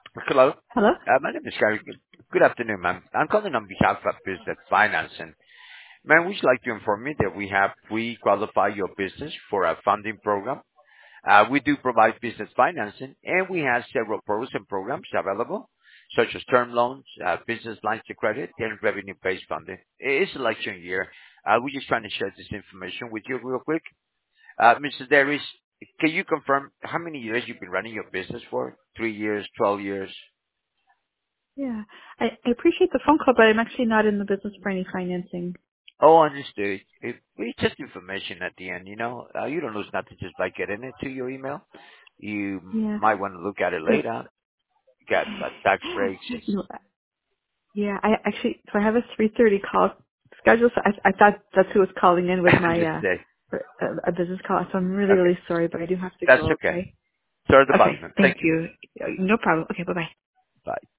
Hello. Hello? My name is Gary. Good afternoon, ma'am. I'm calling on behalf of Business Finance. And, ma'am, would you like to inform me that we qualify your business for a funding program? We do provide business financing, and we have several programs and programs available, such as term loans, business lines of credit, and revenue-based funding. It's election year. We're just trying to share this information with you real quick. Mr. Darius, can you confirm how many years you've been running your business for? 3 years, 12 years? Yeah. I appreciate the phone call, but I'm actually not in the business for any financing. Oh, understood. It's just information at the end, you know. You don't lose nothing just by getting it to your email. You Yeah. might want to look at it But later. Got tax breaks. no, yeah, so I have a 3:30 call scheduled. So I thought that's who was calling in with my Understood. for a business call. So I'm really Okay. really sorry, but I do have to That's go. okay. Okay. Sorry to bother, Okay. man. Thank Thank you. you. No problem. Okay. Bye bye. Bye.